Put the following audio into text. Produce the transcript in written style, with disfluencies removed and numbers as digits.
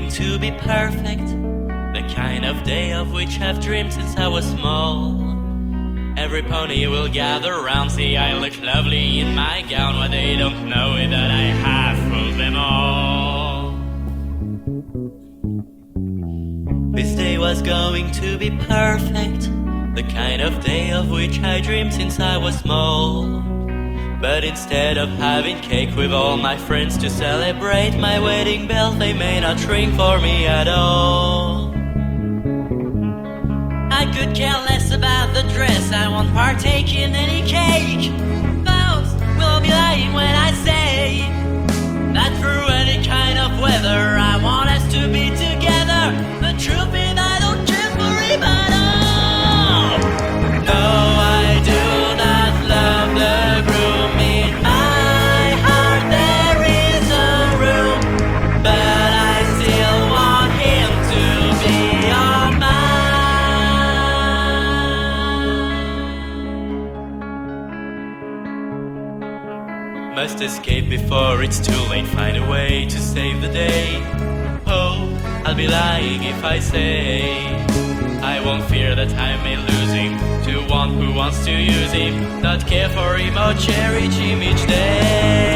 going to be perfect, the kind of day of which I've dreamed since I was small. Every pony will gather round, see I look lovely in my gown, but they don't know it that I have fooled them all. This day was going to be perfect, the kind of day of which I dreamed since I was small. But instead of having cake with all my friends to celebrate my wedding bell, they may not ring for me at all. I could care less about the dress, I won't partake in any cake. Vows will be lying when I say that through any kind of weather I want us to be together. The truth is I don't care for him at all. No, I do not love the groom. In my heart there is a room, but I still want him to be all mine. Must escape before it's too late, find a way to save the day. Oh, I'll be lying if I say I won't fear that I may lose him to one who wants to use him, not care for him or cherish him each day.